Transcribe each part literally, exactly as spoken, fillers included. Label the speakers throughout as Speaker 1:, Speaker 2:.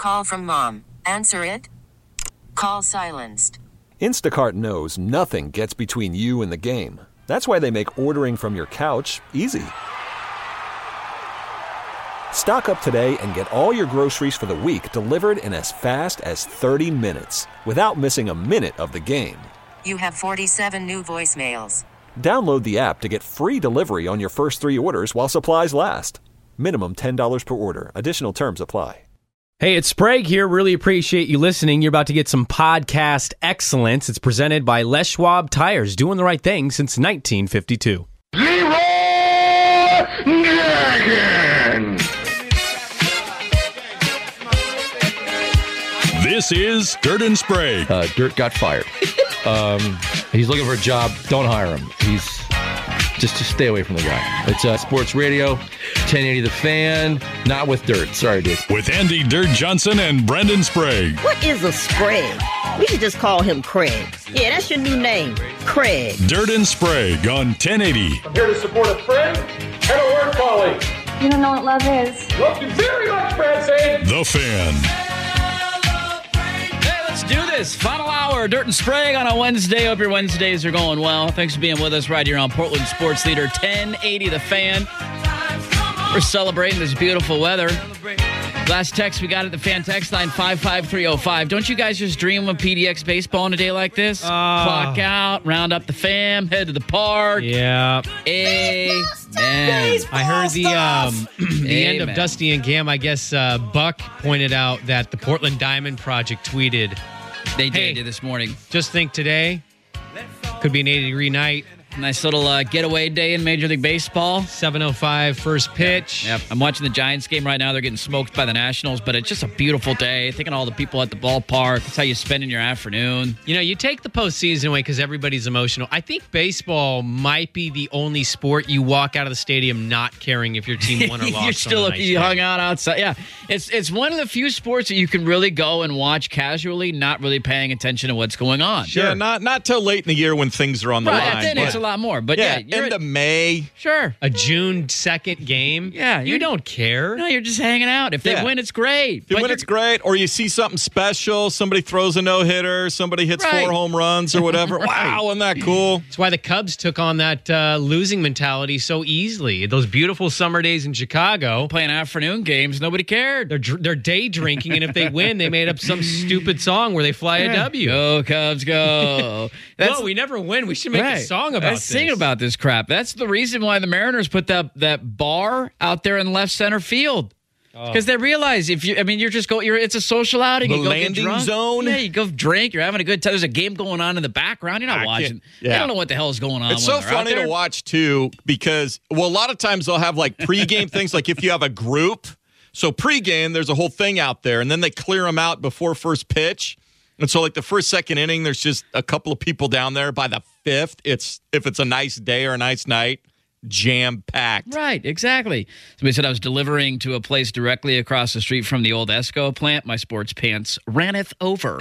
Speaker 1: call from mom. Answer it. Call silenced.
Speaker 2: Instacart knows nothing gets between you and the game. That's why they make ordering from your couch easy. Stock up today and get all your groceries for the week delivered in as fast as thirty minutes without missing a minute of the game.
Speaker 1: You have forty-seven new voicemails.
Speaker 2: Download the app to get free delivery on your first three orders while supplies last. Minimum ten dollars per order. Additional terms apply.
Speaker 3: Hey, it's Sprague here. Really appreciate you listening. You're about to get some podcast excellence. It's presented by Les Schwab Tires, doing the right thing since nineteen fifty-two.
Speaker 4: Leroy Dragon!
Speaker 5: This is Dirt and Sprague.
Speaker 6: Uh, Dirt got fired. um, he's looking for a job. Don't hire him. He's just just stay away from the guy. It's uh, sports radio, ten eighty The Fan. Not with Dirt. Sorry, dude.
Speaker 5: With Andy Dirt Johnson and Brendan Sprague.
Speaker 7: What is a Sprague? We should just call him Craig. Yeah, that's your new name, Craig.
Speaker 5: Dirt and Sprague on ten eighty.
Speaker 4: I'm here to support a friend and a work colleague.
Speaker 8: You don't know what love is.
Speaker 4: Love you very much, Francine.
Speaker 5: The Fan.
Speaker 9: Let's do this. Final hour, Dirt and Sprague on a Wednesday. Hope your Wednesdays are going well. Thanks for being with us right here on Portland Sports Leader ten eighty The Fan. We're celebrating this beautiful weather. Last text we got at the Fan text line, five five three oh five. Don't you guys just dream of P D X baseball on a day like this? Uh, Clock out, round up the fam, head to the park.
Speaker 3: Yeah.
Speaker 9: Amen.
Speaker 3: I heard the um, the end of
Speaker 9: Amen.
Speaker 3: Dusty and Gam. I guess uh, Buck pointed out that the Portland Diamond Project tweeted,
Speaker 9: They
Speaker 3: Hey.
Speaker 9: did this morning.
Speaker 3: just think today could be an eighty degree night.
Speaker 9: Nice little uh, getaway day in Major League Baseball.
Speaker 3: seven oh five first pitch.
Speaker 9: Yep. I'm watching the Giants game right now. They're getting smoked by the Nationals, but it's just a beautiful day. Thinking of all the people at the ballpark. That's how you spend in your afternoon.
Speaker 3: You know, you take the postseason away because everybody's emotional. I think baseball might be the only sport you walk out of the stadium not caring if your team won or lost.
Speaker 9: You're still
Speaker 3: on a nice
Speaker 9: you
Speaker 3: day.
Speaker 9: hung out outside. Yeah, it's it's one of the few sports that you can really go and watch casually, not really paying attention to what's going on.
Speaker 10: Yeah, not not till late in the year when things are on the
Speaker 9: Right,
Speaker 10: line.
Speaker 9: then
Speaker 10: but-
Speaker 9: it's a lot more. But yeah,
Speaker 10: yeah,
Speaker 9: you're
Speaker 10: end of May.
Speaker 9: sure.
Speaker 3: A June second game.
Speaker 9: Yeah,
Speaker 3: you
Speaker 9: you're-
Speaker 3: don't care.
Speaker 9: No, you're just hanging out. If they
Speaker 10: Yeah.
Speaker 9: win, it's great.
Speaker 10: If you
Speaker 9: But
Speaker 10: win,
Speaker 9: you're-
Speaker 10: it's great. Or you see something special. Somebody throws a no-hitter. Somebody hits
Speaker 9: Right.
Speaker 10: four home runs or whatever. Wow, isn't that cool?
Speaker 3: That's why the Cubs took on that uh, losing mentality so easily. Those beautiful summer days in Chicago.
Speaker 9: playing afternoon games, nobody cared.
Speaker 3: They're, dr- they're day drinking, and if they win, they made up some stupid song where they fly a W.
Speaker 9: Go Cubs, go!
Speaker 3: Well, we never win. We should make a song about
Speaker 9: Let's
Speaker 3: this.
Speaker 9: sing about this crap. That's the reason why the Mariners put that that bar out there in left center field. Because they realize if you, I mean, you're just go, you're, it's a social outing.
Speaker 10: The
Speaker 9: you go
Speaker 10: landing
Speaker 9: get drunk.
Speaker 10: zone?
Speaker 9: Yeah, you go drink. You're having a good time. There's a game going on in the background. You're not
Speaker 10: I
Speaker 9: watching.
Speaker 10: can't- yeah.
Speaker 9: You don't know what the hell is going on.
Speaker 10: It's
Speaker 9: when
Speaker 10: so
Speaker 9: they're out
Speaker 10: funny
Speaker 9: there.
Speaker 10: to watch, too, because, well, a lot of times they'll have, like, pregame things. Like, if you have a group, so pregame, there's a whole thing out there, and then they clear them out before first pitch. And so, like, the first, second inning, there's just a couple of people down there. By the fifth, it's if it's a nice day or a nice night, jam-packed.
Speaker 9: Right, exactly. Somebody said I was delivering to a place directly across the street from the old Esco plant. My sports pants ranneth over.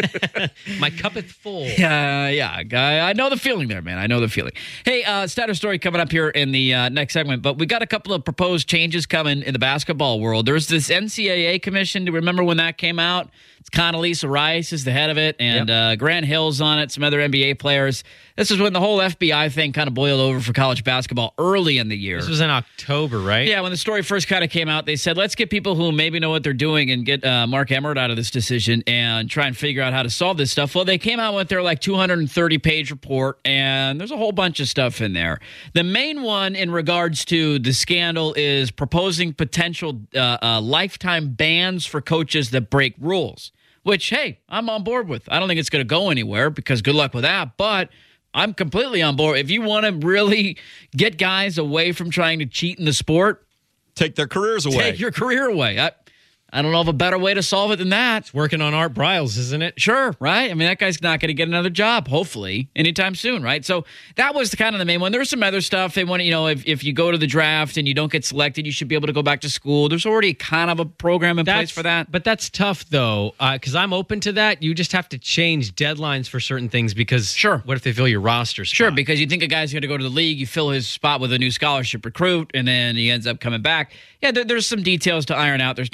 Speaker 3: My cuppeth full.
Speaker 9: Yeah, yeah. I, I know the feeling there, man. I know the feeling. Hey, uh, status story coming up here in the uh, next segment, but we got a couple of proposed changes coming in the basketball world. There's this N C double A commission. Do you remember when that came out? It's Condoleezza Rice is the head of it, and
Speaker 3: Yep.
Speaker 9: uh, Grant Hill's on it, some other N B A players. This is when the whole F B I thing kind of boiled over for college basketball early in the year.
Speaker 3: This was in October, right?
Speaker 9: Yeah, when the story first kind of came out, they said, let's get people who maybe know what they're doing and get uh, Mark Emmert out of this decision and try and figure out how to solve this stuff. Well, they came out with their like two hundred thirty page report, and there's a whole bunch of stuff in there. The main one in regards to the scandal is proposing potential uh, uh, lifetime bans for coaches that break rules, which, hey, I'm on board with. I don't think it's going to go anywhere because good luck with that, but I'm completely on board. If you want to really get guys away from trying to cheat in the sport,
Speaker 10: take their careers away.
Speaker 9: Take your career away. I, I don't know of a better way to solve it than that.
Speaker 3: It's working on Art Briles, isn't it?
Speaker 9: Sure, right? I mean, that guy's not going to get another job, hopefully, anytime soon, right? So that was the kind of the main one. There's some other stuff. They want to, you know, if, if you go to the draft and you don't get selected, you should be able to go back to school. There's already kind of a program in
Speaker 3: That's,
Speaker 9: place for that.
Speaker 3: But that's tough, though, because I'm open to that. You just have to change deadlines for certain things because
Speaker 9: Sure.
Speaker 3: what if they fill your roster spot?
Speaker 9: Sure, because you think a guy's going to go to the league, you fill his spot with a new scholarship recruit, and then he ends up coming back. Yeah, there, there's some details to iron out. There's no doubt about it.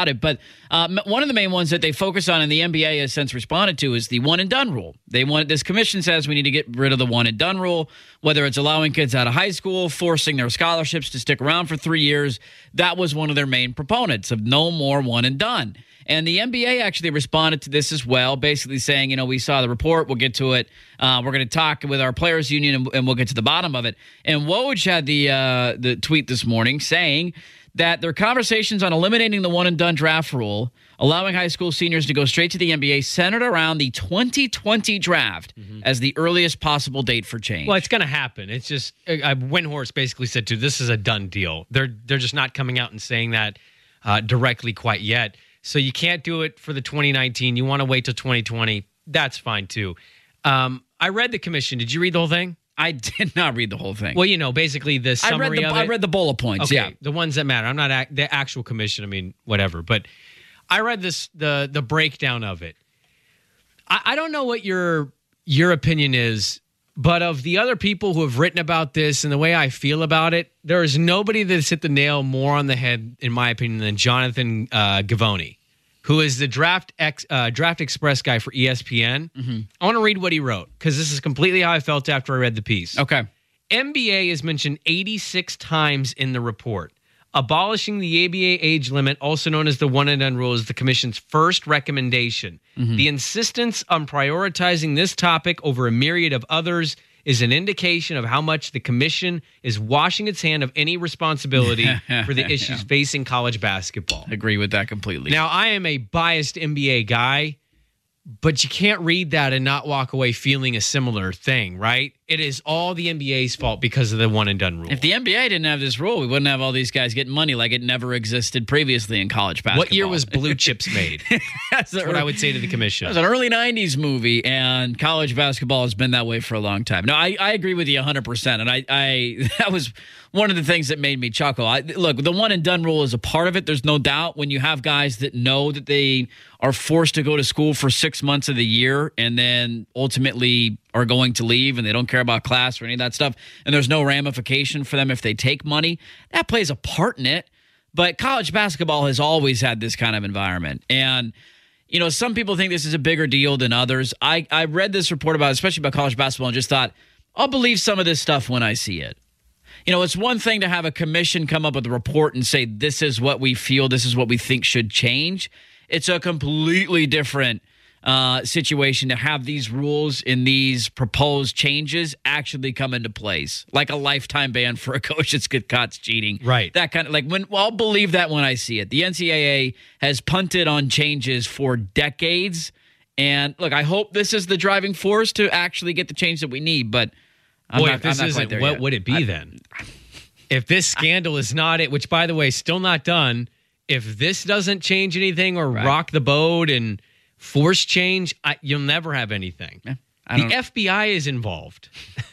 Speaker 9: about it. But um, one of the main ones that they focus on, and the N B A has since responded to, is the one and done rule. They want this commission says we need to get rid of the one and done rule, whether it's allowing kids out of high school, forcing their scholarships to stick around for three years. That was one of their main proponents of no more one and done. And the N B A actually responded to this as well, basically saying, you know, we saw the report. We'll get to it. Uh, we're going to talk with our players union, and, and we'll get to the bottom of it. And Woj had the uh, the tweet this morning saying that their conversations on eliminating the one-and-done draft rule, allowing high school seniors to go straight to the N B A, centered around the twenty twenty draft mm-hmm. as the earliest possible date for change.
Speaker 3: Well, it's going to happen. It's just uh, Windhorst basically said, too, this is a done deal. They're, they're just not coming out and saying that uh, directly quite yet. So you can't do it for the twenty nineteen. You want to wait till twenty twenty. That's fine, too. Um, I read the commission. Did you read the whole thing?
Speaker 9: I did not read the whole thing.
Speaker 3: Well, you know, basically the summary
Speaker 9: I read the,
Speaker 3: of it.
Speaker 9: I read the bullet points,
Speaker 3: okay,
Speaker 9: yeah.
Speaker 3: The ones that matter. I'm not ac- the actual commission. I mean, whatever. But I read this the the breakdown of it. I, I don't know what your your opinion is, but of the other people who have written about this and the way I feel about it, there is nobody that's hit the nail more on the head, in my opinion, than Jonathan uh, Givony, who is the Draft X, uh, Draft Express guy for E S P N. Mm-hmm. I want to read what he wrote, because this is completely how I felt after I read the piece.
Speaker 9: Okay.
Speaker 3: N B A is mentioned eighty-six times in the report. Abolishing the A B A age limit, also known as the one-and-done rule, is the commission's first recommendation. Mm-hmm. The insistence on prioritizing this topic over a myriad of others is an indication of how much the commission is washing its hand of any responsibility for the issues yeah. facing college basketball.
Speaker 9: I agree with that completely.
Speaker 3: Now, I am a biased N B A guy, but you can't read that and not walk away feeling a similar thing, right? It is all the N B A's fault because of the one-and-done rule.
Speaker 9: If the N B A didn't have this rule, we wouldn't have all these guys getting money like it never existed previously in college basketball.
Speaker 3: What year was Blue Chips made? That's, That's what early, I would say to the commission.
Speaker 9: It was an early nineties movie, and college basketball has been that way for a long time. No, I, I agree with you one hundred percent, and I, I that was one of the things that made me chuckle. I, look, the one-and-done rule is a part of it. There's no doubt when you have guys that know that they are forced to go to school for six months of the year and then ultimately are going to leave and they don't care about class or any of that stuff, and there's no ramification for them if they take money, that plays a part in it. But college basketball has always had this kind of environment. And, you know, some people think this is a bigger deal than others. I, I read this report about, especially about college basketball, and just thought, I'll believe some of this stuff when I see it. You know, it's one thing to have a commission come up with a report and say, this is what we feel, this is what we think should change. It's a completely different uh, situation to have these rules and these proposed changes actually come into place, like a lifetime ban for a coach that's get caught cheating.
Speaker 3: Right.
Speaker 9: That kind of like when well, I'll believe that when I see it. The N C double A has punted on changes for decades. And look, I hope this is the driving force to actually get the change that we need. But I'm
Speaker 3: Boy,
Speaker 9: not,
Speaker 3: if this
Speaker 9: I'm not
Speaker 3: isn't,
Speaker 9: quite there
Speaker 3: what
Speaker 9: yet.
Speaker 3: would it be
Speaker 9: I,
Speaker 3: then? If this scandal is not it, which, by the way, still not done, if this doesn't change anything or
Speaker 9: right.
Speaker 3: rock the boat and force change, I, you'll never have anything.
Speaker 9: Yeah,
Speaker 3: the F B I is involved.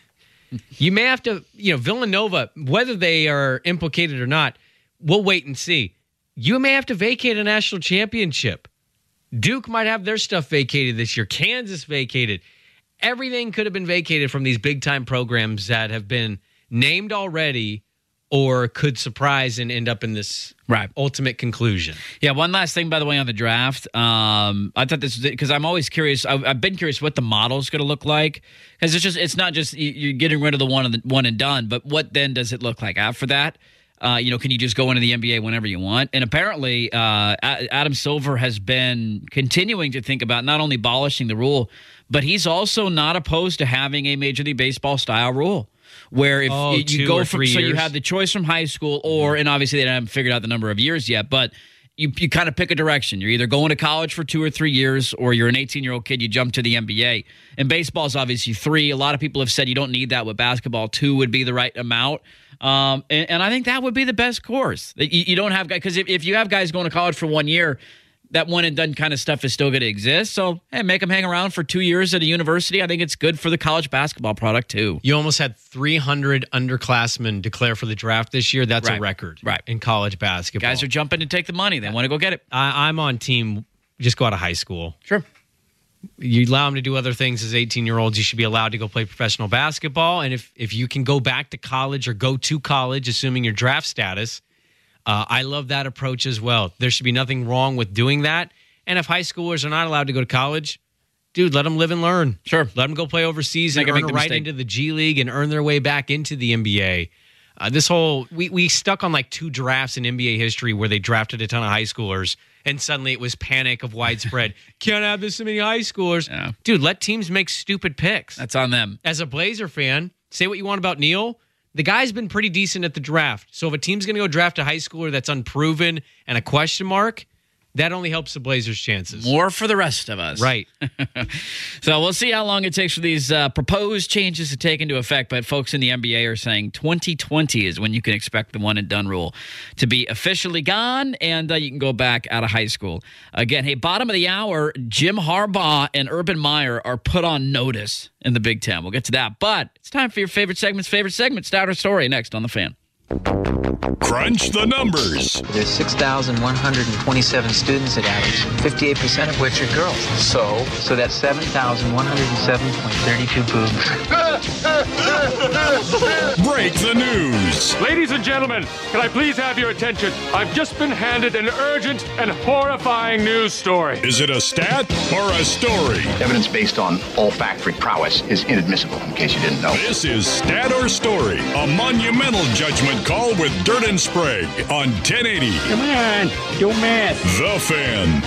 Speaker 3: You may have to, you know, Villanova, whether they are implicated or not, we'll wait and see. You may have to vacate a national championship. Duke might have their stuff vacated this year. Kansas vacated. Everything could have been vacated from these big-time programs that have been named already or could surprise and end up in this
Speaker 9: right.
Speaker 3: ultimate conclusion.
Speaker 9: Yeah, one last thing, by the way, on the draft. Um, I thought this was because I'm always curious. I've, I've been curious what the model is going to look like, because it's just it's not just you're getting rid of the one and the one and done, but what then does it look like after that? Uh, you know, can you just go into the N B A whenever you want? And apparently, uh, Adam Silver has been continuing to think about not only abolishing the rule, but he's also not opposed to having a Major League Baseball style rule, where if
Speaker 3: oh,
Speaker 9: you go from so
Speaker 3: years.
Speaker 9: you have the choice from high school, or and obviously they haven't figured out the number of years yet, but you you kind of pick a direction. You're either going to college for two or three years, or you're an eighteen-year-old kid, you jump to the N B A. And baseball is obviously three. A lot of people have said you don't need that with basketball. Two would be the right amount. Um, and, and I think that would be the best course. You, you don't have guys, because if, if you have guys going to college for one year, that one and done kind of stuff is still going to exist. So, hey, make them hang around for two years at a university. I think it's good for the college basketball product, too.
Speaker 3: You almost had three hundred underclassmen declare for the draft this year. That's
Speaker 9: right.
Speaker 3: a record
Speaker 9: right.
Speaker 3: in college basketball.
Speaker 9: Guys are jumping to take the money. They want to go get it.
Speaker 3: I, I'm on team just go out of high school.
Speaker 9: Sure.
Speaker 3: You allow them to do other things as eighteen-year-olds. You should be allowed to go play professional basketball. And if, if you can go back to college or go to college, assuming your draft status, Uh, I love that approach as well. There should be nothing wrong with doing that. And if high schoolers are not allowed to go to college, dude, let them live and learn.
Speaker 9: Sure.
Speaker 3: Let them go play overseas
Speaker 9: They
Speaker 3: and
Speaker 9: can
Speaker 3: earn
Speaker 9: make
Speaker 3: a
Speaker 9: the
Speaker 3: right
Speaker 9: mistake.
Speaker 3: into the G League and earn their way back into the N B A. Uh, this whole, we, we stuck on like two drafts in N B A history where they drafted a ton of high schoolers and suddenly it was panic of widespread. Can't have this many high schoolers.
Speaker 9: Yeah.
Speaker 3: Dude, let teams make stupid picks.
Speaker 9: That's on them.
Speaker 3: As a Blazer fan, say what you want about Neil. The guy's been pretty decent at the draft. So if a team's going to go draft a high schooler that's unproven and a question mark, that only helps the Blazers' chances.
Speaker 9: More for the rest of us.
Speaker 3: Right.
Speaker 9: So we'll see how long it takes for these uh, proposed changes to take into effect. But folks in the N B A are saying twenty twenty is when you can expect the one and done rule to be officially gone, and uh, you can go back out of high school. Again, hey, bottom of the hour, Jim Harbaugh and Urban Meyer are put on notice in the Big Ten. We'll get to that. But it's time for your favorite segment's favorite segment, Start or Story, next on The Fan.
Speaker 5: Crunch the numbers.
Speaker 11: There's six thousand one hundred twenty-seven students at Adams, fifty-eight percent of which are girls. So? So that's seven thousand one hundred seven point three two boobs.
Speaker 5: Break the news.
Speaker 4: Ladies and gentlemen, can I please have your attention? I've just been handed an urgent and horrifying news story.
Speaker 5: Is it a stat or a story?
Speaker 12: Evidence based on olfactory prowess is inadmissible, in case you didn't know.
Speaker 5: This is Stat or Story, a monumental judgment call with Dirt and Sprague on ten eighty.
Speaker 4: Come on, do math.
Speaker 5: The Fan.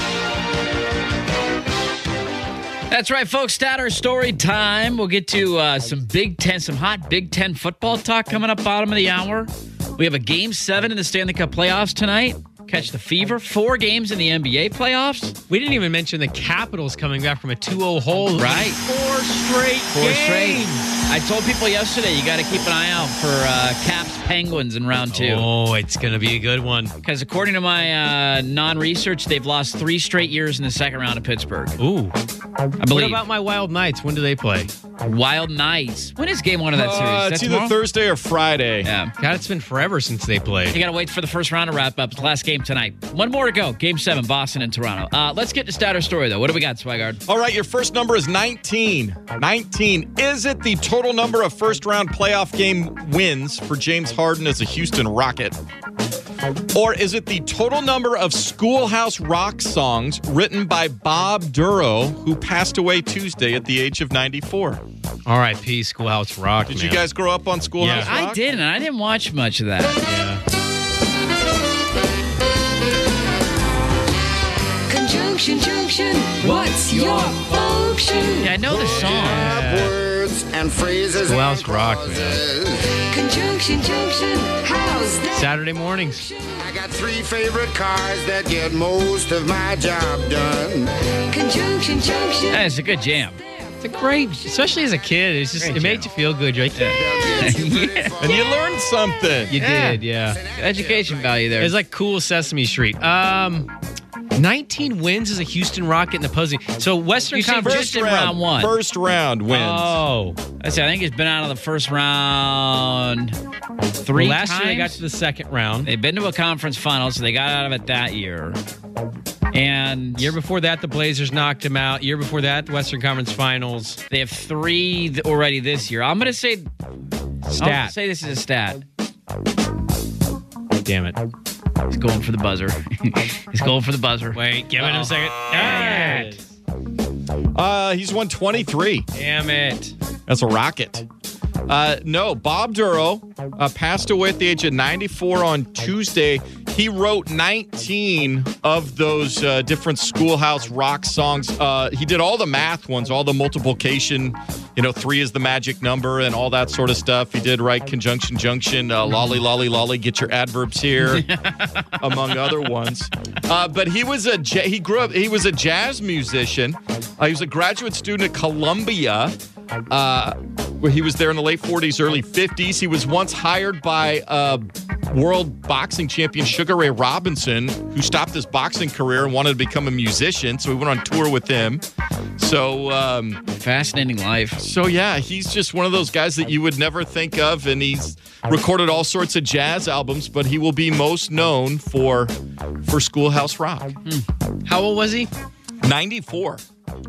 Speaker 9: That's right, folks. Stat or Story time. We'll get to uh, some Big Ten, some hot Big Ten football talk coming up bottom of the hour. We have a Game seven in the Stanley Cup playoffs tonight. Catch the fever. Four games in the N B A playoffs.
Speaker 3: We didn't even mention the Capitals coming back from a two oh hole.
Speaker 9: Right.
Speaker 3: Four straight
Speaker 9: Four
Speaker 3: games.
Speaker 9: straight. I told people yesterday you got to keep an eye out for uh, Caps Penguins in round two.
Speaker 3: Oh, it's going to be a good one.
Speaker 9: Because according to my uh, non-research, they've lost three straight years in the second round of Pittsburgh.
Speaker 3: Ooh.
Speaker 9: I
Speaker 3: What
Speaker 9: believe.
Speaker 3: about my Wild Knights? When do they play?
Speaker 9: Wild Knights. When is game one of that series?
Speaker 10: Uh,
Speaker 9: Is that
Speaker 10: it's either
Speaker 9: tomorrow?
Speaker 10: Thursday or Friday.
Speaker 9: Yeah.
Speaker 3: God, it's been forever since they played.
Speaker 9: You got to wait for the first round to wrap up. It's the last game tonight. One more to go. Game seven, Boston and Toronto. Uh, let's get to Stat or Story, though. What do we got, Swigard?
Speaker 10: All right, your first number is nineteen. nineteen. Is it the total number of first-round playoff game wins for James Harden as a Houston Rocket? Or is it the total number of Schoolhouse Rock songs written by Bob Duro, who passed away Tuesday at the age of ninety-four?
Speaker 3: R I P Schoolhouse Rock.
Speaker 10: Did
Speaker 3: man.
Speaker 10: you guys grow up on Schoolhouse
Speaker 3: Yeah.
Speaker 10: Rock?
Speaker 9: I didn't. I didn't watch much of that.
Speaker 3: Yeah.
Speaker 13: Conjunction, junction, what's your function?
Speaker 9: Yeah, I know the song.
Speaker 14: Words and phrases.
Speaker 3: Schoolhouse Rock, man.
Speaker 13: Conjunction, junction, how's that?
Speaker 3: Saturday mornings.
Speaker 14: I got three favorite cars that get most of my job done.
Speaker 13: Conjunction, junction.
Speaker 9: Yeah, it's a good jam.
Speaker 3: It's a great, especially as a kid. It's just
Speaker 9: Great
Speaker 3: it made you feel good. You're like, yeah.
Speaker 10: And you learned something.
Speaker 3: You
Speaker 9: Yeah.
Speaker 3: did, yeah.
Speaker 9: Education value there.
Speaker 3: It's like cool Sesame Street. Um, nineteen wins as a Houston Rocket in the postseason. So Western
Speaker 9: You see
Speaker 3: Conference.
Speaker 9: just in round one.
Speaker 10: First round wins.
Speaker 3: Oh,
Speaker 9: I see, I think it's been out of the first round three
Speaker 3: well, last
Speaker 9: times.
Speaker 3: year they got to the second round.
Speaker 9: They've been to a conference final, so they got out of it that year. And
Speaker 3: Year before that, the Blazers knocked him out. Year before that, the Western Conference Finals.
Speaker 9: they have three th- already this year. I'm going to say I'll
Speaker 3: Stat.
Speaker 9: say this is a stat.
Speaker 3: Damn it.
Speaker 9: He's going for the buzzer. He's going for the buzzer.
Speaker 3: Wait, give it him a second. Damn it.
Speaker 10: Uh, he's won twenty-three.
Speaker 3: Damn it.
Speaker 10: That's a rocket. Uh, no, Bob Duro uh, passed away at the age of ninety-four on Tuesday. He wrote nineteen of those uh, different Schoolhouse Rock songs. Uh, he did all the math ones, all the multiplication. You know, three is the magic number and all that sort of stuff. He did write Conjunction Junction, uh, Lolly Lolly Lolly, get your adverbs here, among other ones. Uh, but he was a ja- he grew up. He was a jazz musician. Uh, he was a graduate student at Columbia. Uh, where he was there in the late forties, early fifties. He was once hired by uh, world boxing champion Sugar Ray Robinson, who stopped his boxing career and wanted to become a musician. So he went on tour with him. So, um,
Speaker 9: Fascinating life.
Speaker 10: so yeah, he's just one of those guys that you would never think of, and he's recorded all sorts of jazz albums, but he will be most known for for Schoolhouse Rock.
Speaker 3: How old was he?
Speaker 10: ninety-four.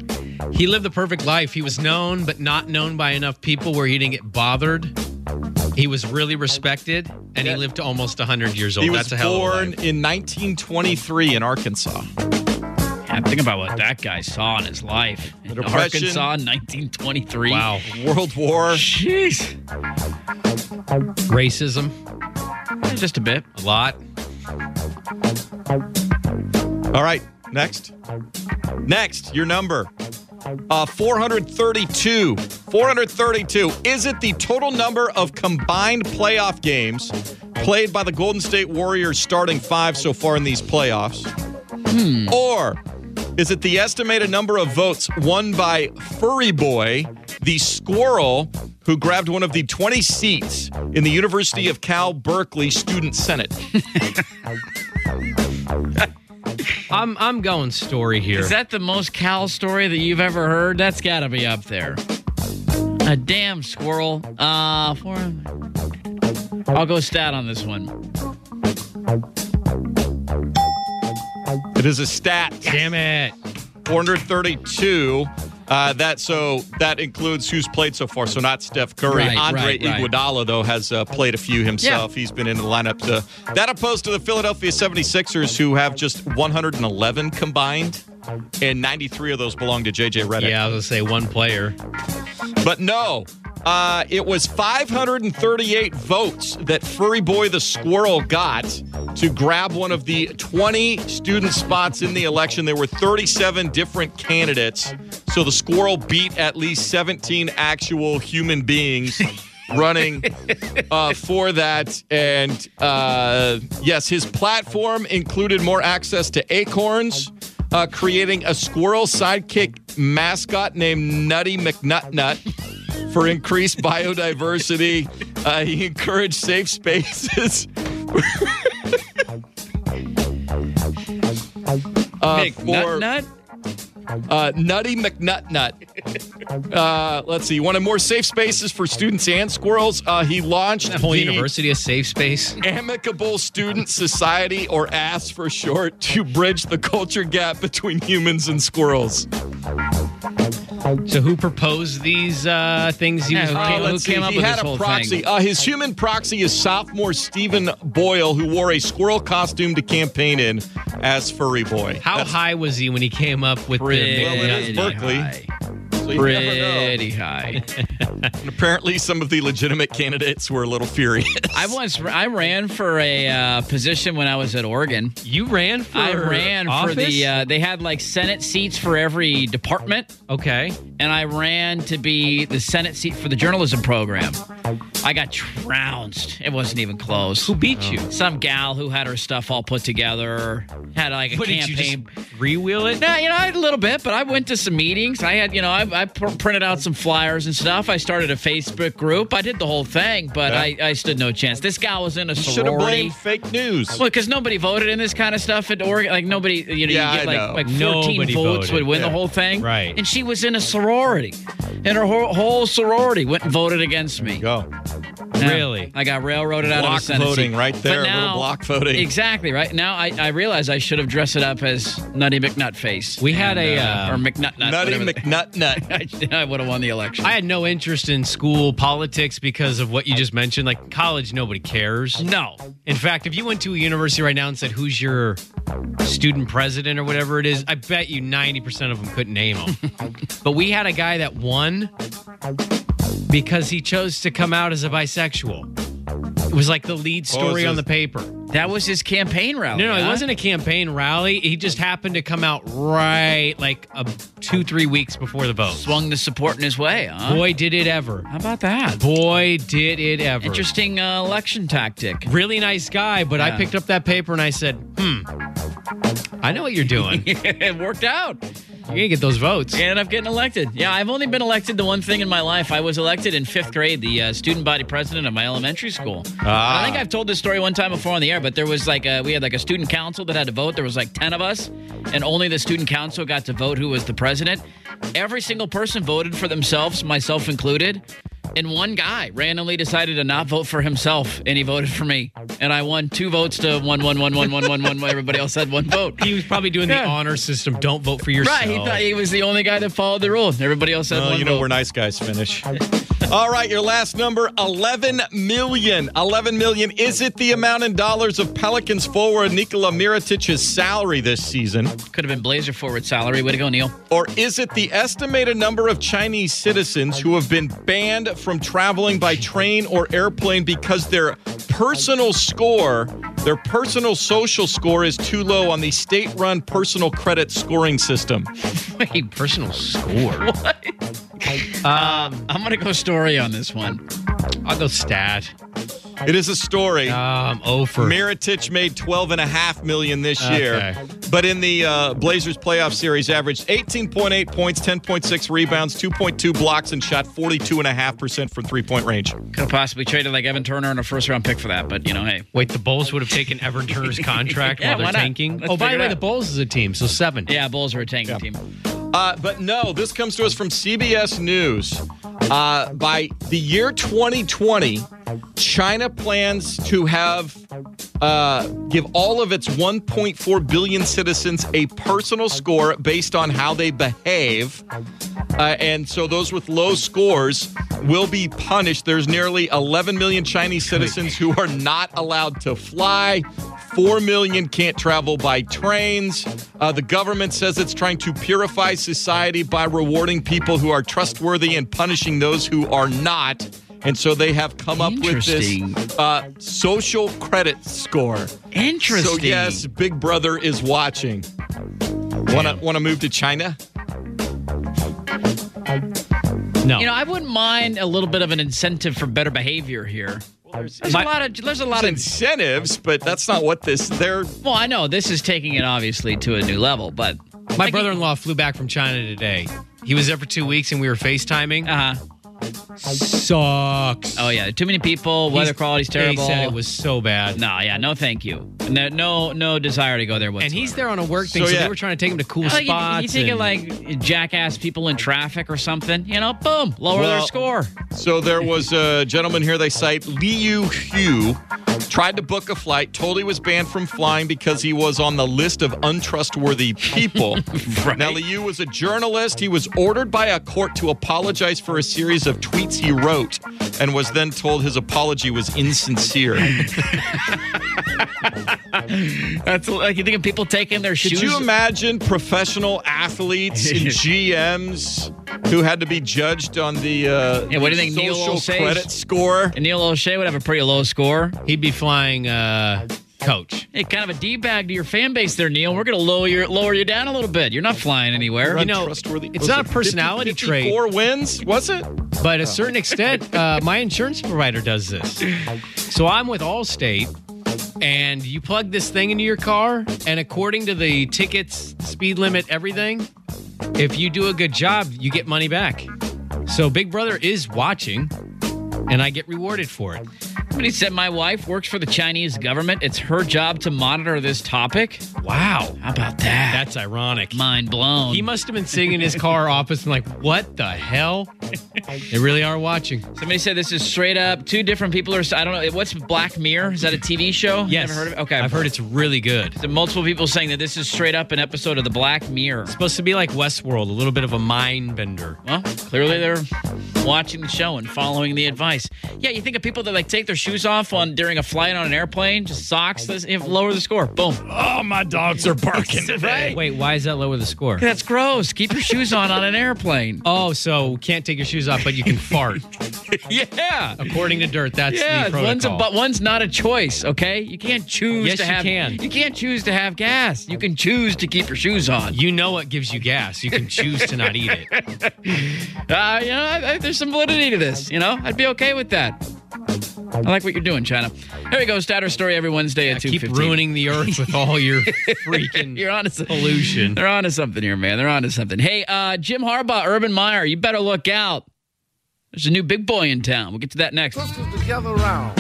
Speaker 3: He lived the perfect life. He was known, but not known by enough people where he didn't get bothered. He was really respected, and he lived to almost one hundred years old.
Speaker 10: He was
Speaker 3: That's a hell
Speaker 10: born
Speaker 3: of a life.
Speaker 10: in nineteen twenty-three in Arkansas.
Speaker 9: Yeah, think about what that guy saw in his life. In
Speaker 10: Depression.
Speaker 9: Arkansas, nineteen twenty-three.
Speaker 3: Wow.
Speaker 10: World War.
Speaker 9: Jeez.
Speaker 3: Racism.
Speaker 9: Just a bit.
Speaker 3: A lot.
Speaker 10: All right, next. Next, your number. Uh, four hundred thirty-two. four hundred thirty-two. Is it the total number of combined playoff games played by the Golden State Warriors starting five so far in these playoffs?
Speaker 9: Hmm.
Speaker 10: Or is it the estimated number of votes won by Furry Boy, the squirrel who grabbed one of the twenty seats in the University of Cal Berkeley Student Senate?
Speaker 3: I'm I'm going story here.
Speaker 9: Is that the most Cal story that you've ever heard? That's got to be up there. A damn squirrel. Uh, four. I'll go stat on this one.
Speaker 10: It is a stat.
Speaker 3: Damn it.
Speaker 10: four hundred thirty-two. Uh, that so that includes who's played so far. So not Steph Curry.
Speaker 9: Right,
Speaker 10: Andre
Speaker 9: right, right.
Speaker 10: Iguodala, though, has uh, played a few himself.
Speaker 9: Yeah.
Speaker 10: He's been in the lineup. To, that opposed to the Philadelphia seventy-sixers, who have just one hundred eleven combined, and ninety-three of those belong to J J Redick.
Speaker 3: Yeah, I was going to say one player.
Speaker 10: But no, uh, it was five hundred thirty-eight votes that Furry Boy the Squirrel got to grab one of the twenty student spots in the election. There were thirty-seven different candidates. So the squirrel beat at least seventeen actual human beings running uh, for that. And uh, yes, his platform included more access to acorns, uh, creating a squirrel sidekick mascot named Nutty McNutnut for increased biodiversity. Uh, he encouraged safe spaces. uh,
Speaker 9: Nick,
Speaker 10: for,
Speaker 9: nut nut?
Speaker 10: Uh, Nutty McNutnut. Uh, let's see. Wanted more safe spaces for students and squirrels. Uh, he launched
Speaker 3: That whole
Speaker 10: the
Speaker 3: university a safe space.
Speaker 10: Amicable Student Society, or A S for short, to bridge the culture gap between humans and squirrels.
Speaker 3: So who proposed these uh, things he
Speaker 9: Yeah,
Speaker 3: was
Speaker 9: who
Speaker 10: Uh,
Speaker 9: came-
Speaker 10: let's
Speaker 9: came
Speaker 10: see.
Speaker 9: up
Speaker 10: he
Speaker 9: with
Speaker 10: had
Speaker 9: this
Speaker 10: a
Speaker 9: whole
Speaker 10: proxy.
Speaker 9: thing?
Speaker 10: Uh, his human proxy is sophomore Stephen Boyle, who wore a squirrel costume to campaign in as Furry Boy.
Speaker 3: How
Speaker 10: That's-
Speaker 3: high was he when he came up with
Speaker 9: Pretty
Speaker 3: the
Speaker 10: Well, it is Berkeley.
Speaker 9: high.
Speaker 10: So you never know.
Speaker 9: Pretty high.
Speaker 10: And apparently, some of the legitimate candidates were a little furious.
Speaker 9: I once I ran for a uh, position when I was at Oregon.
Speaker 3: You ran for
Speaker 9: I ran
Speaker 3: office?
Speaker 9: for the. Uh, they had like Senate seats for every department,
Speaker 3: Okay.
Speaker 9: and I ran to be the Senate seat for the journalism program. I got trounced. It wasn't even close.
Speaker 3: Who beat you?
Speaker 9: Some gal who had her stuff all put together, had like a
Speaker 3: What, did you
Speaker 9: campaign.
Speaker 3: just re-wheel it?
Speaker 9: Yeah, you know, I had a little bit, but I went to some meetings. I had, you know, I, I pr- printed out some flyers and stuff. I started a Facebook group. I did the whole thing, but I, I stood no chance. This gal was in a
Speaker 10: You should have
Speaker 9: sorority.
Speaker 10: blamed fake news.
Speaker 9: Well, because nobody voted in this kind of stuff at Oregon. Like nobody, you know,
Speaker 10: Yeah,
Speaker 9: you get
Speaker 10: I
Speaker 9: like
Speaker 10: know.
Speaker 9: like fourteen
Speaker 3: Nobody
Speaker 9: votes
Speaker 3: voted.
Speaker 9: would win
Speaker 10: Yeah.
Speaker 9: the whole thing,
Speaker 3: Right.
Speaker 9: And she was in a sorority, and her whole, whole sorority went and voted against me.
Speaker 10: Go.
Speaker 9: Yeah.
Speaker 3: Really?
Speaker 9: I got railroaded out of
Speaker 10: Block
Speaker 9: the Senate
Speaker 10: voting
Speaker 9: seat.
Speaker 10: right there,
Speaker 9: But
Speaker 10: a little
Speaker 9: now-
Speaker 10: block voting.
Speaker 9: Exactly right now. I, I realize I should have dressed it up as Nutty McNutface.
Speaker 3: We had
Speaker 9: and,
Speaker 3: a,
Speaker 9: uh,
Speaker 3: uh,
Speaker 9: or McNutnut.
Speaker 10: Nutty
Speaker 9: whatever the-
Speaker 10: McNutnut.
Speaker 9: I, I would have won the election.
Speaker 3: I had no interest in school politics because of what you just mentioned. Like college, nobody cares.
Speaker 9: no.
Speaker 3: In fact, if you went to a university right now and said, who's your student president or whatever it is, I bet you ninety percent of them couldn't name him. But we had a guy that won because he chose to come out as a bisexual. It was like the lead story
Speaker 10: his-
Speaker 3: on the paper.
Speaker 9: That was his campaign rally.
Speaker 3: No, no, it
Speaker 9: huh?
Speaker 3: wasn't a campaign rally. He just happened to come out right like a, two, three weeks before the vote.
Speaker 9: Swung the support in his way, huh?
Speaker 3: Boy, did it ever.
Speaker 9: How about that?
Speaker 3: Boy, did it ever.
Speaker 9: Interesting uh, election tactic.
Speaker 3: Really nice guy, but I
Speaker 9: Yeah.
Speaker 3: picked up that paper and I said, hmm, I know what you're doing. You're
Speaker 9: It worked out.
Speaker 3: going to get those votes.
Speaker 9: You ended up getting elected. Yeah, I've only been elected to one thing in my life. I was elected in fifth grade, the uh, student body president of my elementary school.
Speaker 10: Ah.
Speaker 9: I think I've told this story one time before on the air, but there was like a, we had like a student council that had to vote. There was like ten of us, and only the student council got to vote who was the president. Every single person voted for themselves, myself included. And one guy randomly decided to not vote for himself, and he voted for me. And I won two votes to one, one, one, one, one, one, one. Everybody else had one vote.
Speaker 3: He was probably doing
Speaker 9: Yeah.
Speaker 3: the honor system. Don't vote for yourself.
Speaker 9: Right, he thought he was the only guy that followed the rules. Everybody else had
Speaker 10: Well,
Speaker 9: one
Speaker 10: you know
Speaker 9: vote.
Speaker 10: where nice guys finish. All right, your last number, eleven million. eleven million. Is it the amount in dollars of Pelicans forward Nikola Mirotic's salary this season?
Speaker 9: Could have been Blazer forward salary. Way to go, Neil.
Speaker 10: Or is it the estimated number of Chinese citizens who have been banned from traveling by train or airplane because their personal score, their personal social score is too low on the state-run personal credit scoring system?
Speaker 3: Wait, personal score?
Speaker 9: What? Um, I'm going to go story on this one.
Speaker 3: I'll go stat.
Speaker 10: It is a story.
Speaker 3: Um, oh for
Speaker 10: Mirotic made twelve and a half million this
Speaker 3: Okay.
Speaker 10: year, but in the uh, Blazers playoff series, averaged eighteen point eight points, ten point six rebounds, two point two blocks, and shot forty-two and a half percent from three-point range.
Speaker 9: Could have possibly traded like Evan Turner and a first-round pick for that, but you know, hey.
Speaker 3: Wait, the Bulls would have taken Evan Turner's contract
Speaker 9: Yeah,
Speaker 3: while they're
Speaker 9: why not?
Speaker 3: tanking?
Speaker 9: Let's
Speaker 3: Oh, by
Speaker 9: figure
Speaker 3: the way,
Speaker 9: it
Speaker 3: the
Speaker 9: out.
Speaker 3: Bulls is a team, so seven.
Speaker 9: Yeah, Bulls are a tanking team.
Speaker 10: Uh, but no, this comes to us from C B S News. Uh, by the year twenty twenty, China plans to have uh, give all of its one point four billion citizens a personal score based on how they behave. Uh, and so those with low scores will be punished. There's nearly eleven million Chinese citizens who are not allowed to fly. four million can't travel by trains. Uh, the government says it's trying to purify society by rewarding people who are trustworthy and punishing those who are not. And so they have come up with this uh, social credit score.
Speaker 9: Interesting.
Speaker 10: So yes, Big Brother is watching. Want to want to move to China?
Speaker 3: No.
Speaker 9: You know, I wouldn't mind a little bit of an incentive for better behavior here. There's
Speaker 10: My-
Speaker 9: a lot of there's a lot
Speaker 10: There's
Speaker 9: of
Speaker 10: incentives, but that's not what this. They're
Speaker 9: Well, I know this is taking it obviously to a new level, but
Speaker 3: My brother-in-law flew back from China today. He was there for two weeks, and we were FaceTiming.
Speaker 9: Uh huh.
Speaker 3: Sucks.
Speaker 9: Oh yeah, too many people. Weather
Speaker 3: He's-
Speaker 9: quality's terrible.
Speaker 3: He said it was so bad.
Speaker 9: No, yeah, no, thank you. No, no, no desire to go there whatsoever.
Speaker 3: And he's there on a work thing,
Speaker 10: So,
Speaker 3: so,
Speaker 10: yeah.
Speaker 3: they were trying to take him to cool
Speaker 9: Like, you-
Speaker 3: spots.
Speaker 9: You think of
Speaker 3: and-
Speaker 9: like jackass people in traffic or something, you know? Boom, lower their
Speaker 10: Well,
Speaker 9: score.
Speaker 10: So there was a gentleman here they cite, Liu Hu, tried to book a flight, told he was banned from flying because he was on the list of untrustworthy people.
Speaker 9: Right.
Speaker 10: Now, Liu was a journalist. He was ordered by a court to apologize for a series of tweets he wrote and was then told his apology was insincere.
Speaker 9: That's like you think of people taking their
Speaker 10: Could
Speaker 9: shoes.
Speaker 10: you imagine professional athletes and G Ms who had to be judged on the uh,
Speaker 9: Yeah, what do you think Neil
Speaker 10: social
Speaker 9: O'Shea's-
Speaker 10: credit score?
Speaker 9: And Neil O'Shea would have a pretty low score.
Speaker 3: He'd be flying uh, coach.
Speaker 9: Hey, kind of a D-bag to your fan base there, Neil. We're going to lower your lower you down a little bit. You're not flying anywhere.
Speaker 3: You know,
Speaker 10: Untrustworthy.
Speaker 3: it's
Speaker 10: Was
Speaker 3: not
Speaker 10: it
Speaker 3: a personality
Speaker 10: fifty,
Speaker 3: trait.
Speaker 10: fifty-four wins, was it?
Speaker 3: But a certain extent, uh, my insurance provider does this. So I'm with Allstate, and you plug this thing into your car, and according to the tickets, speed limit, everything, if you do a good job, you get money back. So Big Brother is watching, and I get rewarded for it.
Speaker 9: Somebody said my wife works for the Chinese government. It's her job to monitor this topic.
Speaker 3: Wow.
Speaker 9: How about that?
Speaker 3: That's ironic.
Speaker 9: Mind blown.
Speaker 3: He must have been sitting in his car office and like, what the hell? They really are watching.
Speaker 9: Somebody said this is straight up. Two different people are. I don't know. What's Black Mirror? Is that a T V show?
Speaker 3: Yes.
Speaker 9: Never heard of it? Okay.
Speaker 3: I've heard it's really good.
Speaker 9: So multiple people saying that this is straight up an episode of the Black Mirror.
Speaker 3: It's supposed to be like Westworld, a little bit of a mind bender.
Speaker 9: Well, clearly they're watching the show and following the advice. Yeah, you think of people that like take their shoes off on during a flight on an airplane, just socks, this, lower the score. Boom.
Speaker 10: Oh, my dogs are barking today.
Speaker 3: Wait, why is that lower the score?
Speaker 9: That's gross. Keep your shoes on on an airplane.
Speaker 3: Oh, so can't take your shoes off, but you can fart.
Speaker 9: Yeah.
Speaker 3: According to Dirt, that's
Speaker 9: Yeah,
Speaker 3: the protocol.
Speaker 9: one's a, but one's not a choice, okay? You can't choose
Speaker 3: Yes,
Speaker 9: to
Speaker 3: you
Speaker 9: have
Speaker 3: can.
Speaker 9: You can't choose to have gas. You can choose to keep your shoes on.
Speaker 3: You know what gives you gas. You can choose to not eat it.
Speaker 9: Uh, you know, I, I, there's some validity to this, you know? I'd be okay with that. I like what you're doing, China. Here we go. Status story every Wednesday
Speaker 3: Yeah,
Speaker 9: at two
Speaker 3: keep
Speaker 9: fifteen.
Speaker 3: ruining the earth with all your freaking
Speaker 9: You're on to
Speaker 3: pollution.
Speaker 9: They're on to something here, man. They're on to something. Hey, uh, Jim Harbaugh, Urban Meyer, you better look out. There's a new big boy in town. We'll get to that next.
Speaker 14: Together round.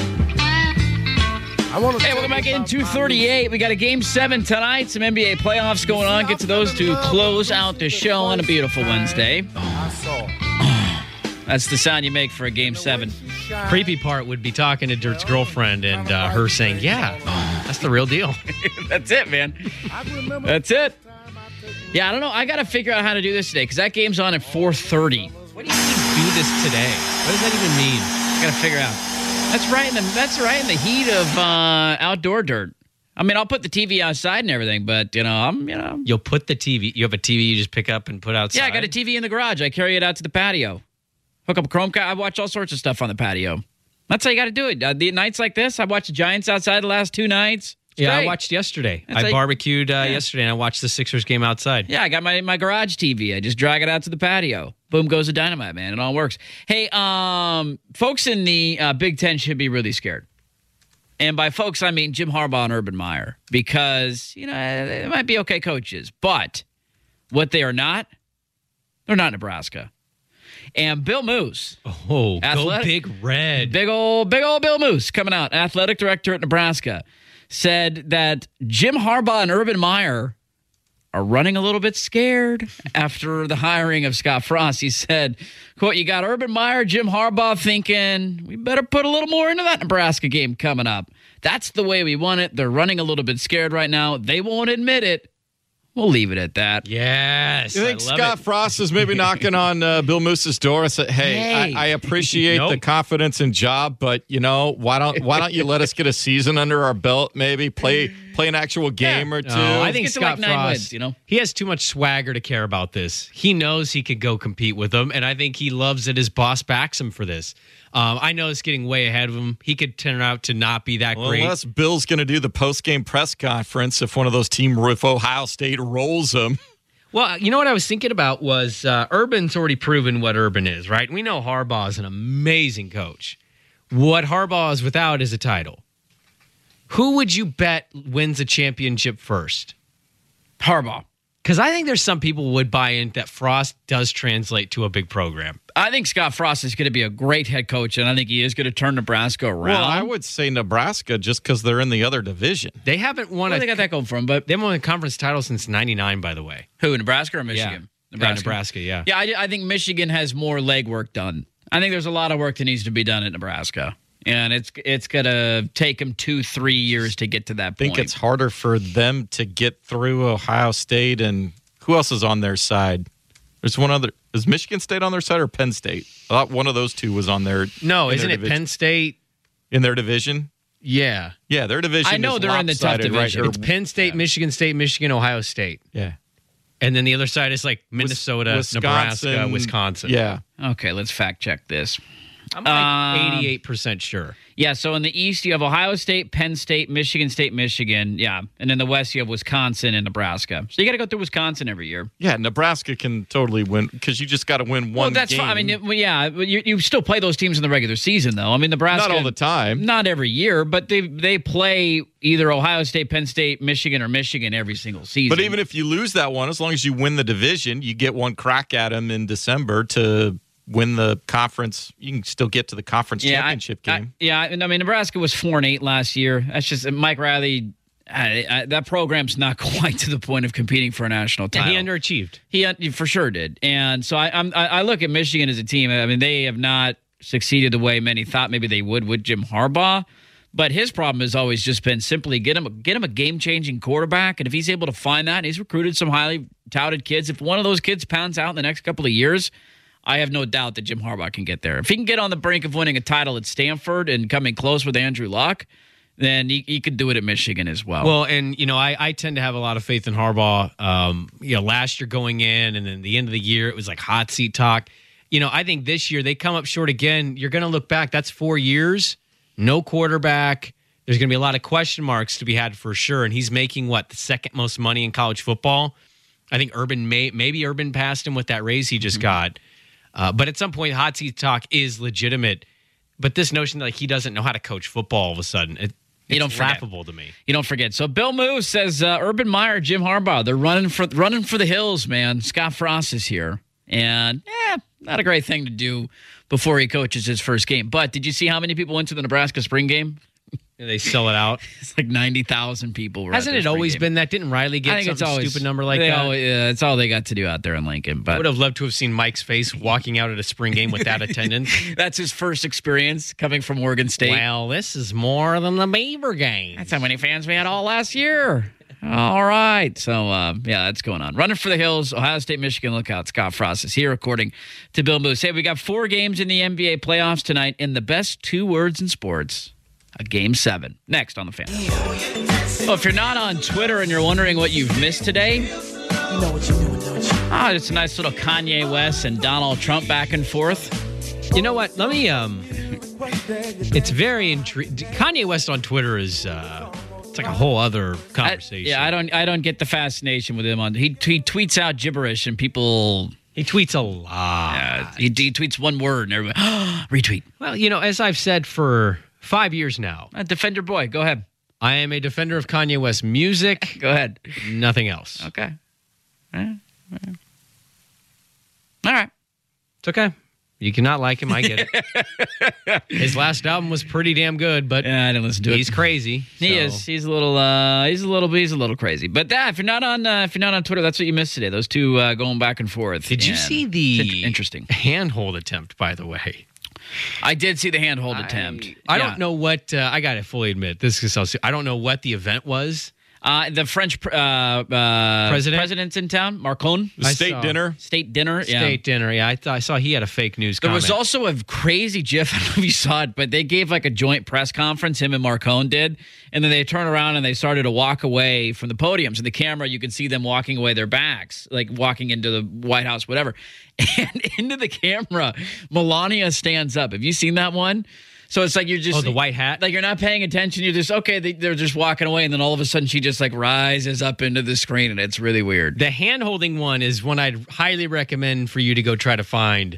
Speaker 14: I want to
Speaker 9: Hey, welcome back in two thirty-eight. We got a game seven tonight. Some N B A playoffs going on. Get to those to close out the show on a beautiful Wednesday.
Speaker 14: I saw.
Speaker 9: That's the sound you make for a game seven.
Speaker 3: Creepy part would be talking to Dirt's girlfriend and uh, her saying, yeah, that's the real deal.
Speaker 9: That's it, man. That's it. Yeah, I don't know. I got to figure out how to do this today because that game's on at four thirty.
Speaker 3: What do you mean do this today? What does that even mean?
Speaker 9: Got to figure out. That's right in the that's right in the heat of uh, outdoor dirt. I mean, I'll put the T V outside and everything, but you know, I'm you know.
Speaker 3: You'll put the T V. You have a T V you just pick up and put outside.
Speaker 9: Yeah, I got a T V in the garage. I carry it out to the patio. Hook up a Chromecast. I watch all sorts of stuff on the patio. That's how you got to do it. Uh, the nights like this, I watched the Giants outside the last two nights. It's
Speaker 3: yeah,
Speaker 9: great.
Speaker 3: I watched yesterday.
Speaker 9: That's
Speaker 3: I
Speaker 9: like-
Speaker 3: barbecued uh,
Speaker 9: yeah.
Speaker 3: yesterday, and I watched the Sixers game outside.
Speaker 9: Yeah, I got my, my garage T V. I just drag it out to the patio. Boom goes the dynamite, man. It all works. Hey, um, folks in the uh, Big Ten should be really scared. And by folks, I mean Jim Harbaugh and Urban Meyer. Because, you know, they might be okay coaches. But what they are not, they're not Nebraska. And Bill Moose.
Speaker 3: Oh, go Big Red.
Speaker 9: Big old, big old Bill Moose coming out, athletic director at Nebraska, said that Jim Harbaugh and Urban Meyer are running a little bit scared after the hiring of Scott Frost. He said, quote, you got Urban Meyer, Jim Harbaugh thinking, we better put a little more into that Nebraska game coming up. That's the way we want it. They're running a little bit scared right now. They won't admit it. We'll leave it at that.
Speaker 3: Yes.
Speaker 10: You think
Speaker 3: I love
Speaker 10: Scott
Speaker 3: it.
Speaker 10: Frost is maybe knocking on uh, Bill Moose's door and said, "Hey,
Speaker 9: Hey.
Speaker 10: I, I appreciate
Speaker 3: Nope.
Speaker 10: the confidence and job, but you know, why don't why don't you let us get a season under our belt? Maybe play play an actual game or two."
Speaker 3: No, I think
Speaker 9: get to,
Speaker 3: Scott
Speaker 9: like, nine
Speaker 3: Frost,
Speaker 9: wins, you know?
Speaker 3: he has too much swagger to care about this. He knows he could go compete with them, and I think he loves that his boss backs him for this. Um, I know it's getting way ahead of him. He could turn out to not be that
Speaker 10: Well,
Speaker 3: great.
Speaker 10: unless Bill's going to do the post game press conference, if one of those team if Ohio State rolls them.
Speaker 3: Well, you know what I was thinking about was uh, Urban's already proven what Urban is, right? We know Harbaugh is an amazing coach. What Harbaugh is without is a title. Who would you bet wins a championship first?
Speaker 9: Harbaugh.
Speaker 3: Because I think there's some people would buy in that Frost does translate to a big program.
Speaker 9: I think Scott Frost is going to be a great head coach, and I think he is going to turn Nebraska around.
Speaker 10: Well, I would say Nebraska just because they're in the other division.
Speaker 3: They haven't won
Speaker 9: Where
Speaker 3: a
Speaker 9: they got that going from, but
Speaker 3: they haven't won a conference title since ninety-nine, by the way.
Speaker 9: who, Nebraska or Michigan?
Speaker 3: Yeah. Nebraska. Nebraska, yeah.
Speaker 9: Yeah, I, I think Michigan has more legwork done. I think there's a lot of work that needs to be done at Nebraska. And it's it's going to take them two, three years to get to that
Speaker 10: I think
Speaker 9: point.
Speaker 10: it's harder for them to get through Ohio State. And who else is on their side? There's one other. Is Michigan State on their side or Penn State? I thought one of those two was on their.
Speaker 3: No,
Speaker 10: in
Speaker 3: isn't
Speaker 10: their
Speaker 3: it
Speaker 10: division.
Speaker 3: Penn State?
Speaker 10: In their division?
Speaker 3: Yeah.
Speaker 10: Yeah, their division
Speaker 9: I know
Speaker 10: is
Speaker 9: they're in the tough
Speaker 10: lopsided, right?
Speaker 9: division.
Speaker 10: Or-
Speaker 3: It's Penn State, Michigan State, Michigan, Ohio State.
Speaker 10: yeah.
Speaker 3: And then the other side is like Minnesota,
Speaker 10: Wisconsin,
Speaker 3: Nebraska, Wisconsin.
Speaker 10: Yeah.
Speaker 9: Okay, let's fact check this.
Speaker 3: I'm like
Speaker 9: Um,
Speaker 3: eighty-eight percent sure.
Speaker 9: Yeah, so in the East, you have Ohio State, Penn State, Michigan State, Michigan. Yeah. And in the West, you have Wisconsin and Nebraska. So you got to go through Wisconsin every year.
Speaker 10: Yeah, Nebraska can totally win because you just got to win one
Speaker 9: well, that's
Speaker 10: game.
Speaker 9: fine. I mean, it- well, yeah, but you, you still play those teams in the regular season, though. I mean, Nebraska.
Speaker 10: Not all the time.
Speaker 9: Not every year, but they they play either Ohio State, Penn State, Michigan, or Michigan every single season.
Speaker 10: But even if you lose that one, as long as you win the division, you get one crack at them in December to win the conference. You can still get to the conference
Speaker 9: yeah,
Speaker 10: championship
Speaker 9: I,
Speaker 10: game.
Speaker 9: I, yeah, I mean, Nebraska was four and eight last year. That's just Mike Riley. I, I, that program's not quite to the point of competing for a national
Speaker 3: Yeah,
Speaker 9: title.
Speaker 3: he underachieved.
Speaker 9: He, he for sure did. And so I, I'm, I I look at Michigan as a team. I mean, they have not succeeded the way many thought maybe they would with Jim Harbaugh. But his problem has always just been simply get him get him a game changing quarterback. And if he's able to find that, and he's recruited some highly touted kids. If one of those kids pounds out in the next couple of years, I have no doubt that Jim Harbaugh can get there. If he can get on the brink of winning a title at Stanford and coming close with Andrew Luck, then he, he could do it at Michigan as well.
Speaker 3: Well, and, you know, I, I tend to have a lot of faith in Harbaugh. Um, you know, last year going in and then the end of the year, it was like hot seat talk. You know, I think this year they come up short again. You're going to look back. That's four years, no quarterback. There's going to be a lot of question marks to be had for sure. And he's making, what, the second most money in college football? I think Urban may, maybe Urban passed him with that raise he just mm-hmm. got. Uh, but at some point, hot seat talk is legitimate. But this notion that like, he doesn't know how to coach football all of a sudden, it,
Speaker 9: you don't
Speaker 3: it's
Speaker 9: forget.
Speaker 3: laughable to me.
Speaker 9: You don't forget. So Bill Moose says uh, Urban Meyer, Jim Harbaugh, they're running for running for the hills, man. Scott Frost is here. And, eh, not a great thing to do before he coaches his first game. But did you see how many people went to the Nebraska spring game?
Speaker 3: They sell it out.
Speaker 9: It's like ninety thousand people. Were
Speaker 3: Hasn't it always
Speaker 9: game.
Speaker 3: been that? Didn't Riley get
Speaker 9: I think
Speaker 3: some
Speaker 9: it's always,
Speaker 3: stupid number like
Speaker 9: they
Speaker 3: that?
Speaker 9: Always, yeah, it's all they got to do out there in Lincoln. But
Speaker 3: I would have loved to have seen Mike's face walking out at a spring game with that attendance.
Speaker 9: That's his first experience coming from Oregon State.
Speaker 3: Well, this is more than the Beaver game.
Speaker 9: That's how many fans we had all last year. All right. So, uh, yeah, that's going on. Running for the hills, Ohio State, Michigan, look out. Scott Frost is here, according to Bill Moose. Hey, we got four games in the N B A playoffs tonight, and the best two words in sports, a game seven. Next on The Fan. Well, if you're not on Twitter and you're wondering what you've missed today, you know what you're doing, don't you? Ah, it's a nice little Kanye West and Donald Trump back and forth.
Speaker 3: You know what? Let me, um, it's very intriguing. Kanye West on Twitter is, uh, it's like a whole other conversation.
Speaker 9: I, yeah, I don't I don't get the fascination with him on he he tweets out gibberish and people
Speaker 3: he tweets a lot.
Speaker 9: Yeah, he, he tweets one word and everybody retweet.
Speaker 3: Well, you know, as I've said for five years now,
Speaker 9: uh, defend your boy. Go ahead.
Speaker 3: I am a defender of Kanye West music.
Speaker 9: Go ahead.
Speaker 3: Nothing else.
Speaker 9: Okay. All right.
Speaker 3: It's okay. You cannot like him. I get it. His last album was pretty damn good, but
Speaker 9: yeah, I didn't listen to
Speaker 3: he's
Speaker 9: it.
Speaker 3: He's crazy.
Speaker 9: He
Speaker 3: so.
Speaker 9: is. He's a little. Uh, he's a little. He's a little crazy. But uh, if you're not on, uh, if you're not on Twitter, that's what you missed today. Those two uh, going back and forth.
Speaker 3: Did you
Speaker 9: and
Speaker 3: see the
Speaker 9: interesting
Speaker 3: handhold attempt? By the way,
Speaker 9: I did see the handhold I, attempt.
Speaker 3: I
Speaker 9: yeah.
Speaker 3: don't know what. Uh, I got to fully admit this is. I don't know what the event was.
Speaker 9: Uh, the French uh, uh,
Speaker 3: President?
Speaker 9: president's in town, Macron.
Speaker 10: The state
Speaker 3: saw.
Speaker 10: dinner.
Speaker 9: State dinner. Yeah.
Speaker 3: State dinner. Yeah, I, th- I saw he had a fake news
Speaker 9: There
Speaker 3: comment.
Speaker 9: was also a crazy GIF. I don't know if you saw it, but they gave like a joint press conference, him and Marcone did, and then they turned around and they started to walk away from the podiums. And the camera, you could see them walking away their backs, like walking into the White House, whatever. And into the camera, Melania stands up. Have you seen that one? So it's like you're just...
Speaker 3: Oh, the white hat?
Speaker 9: Like you're not paying attention. You're just, okay, they, they're just walking away. And then all of a sudden she just like rises up into the screen and it's really weird.
Speaker 3: The hand-holding one is one I'd highly recommend for you to go try to find.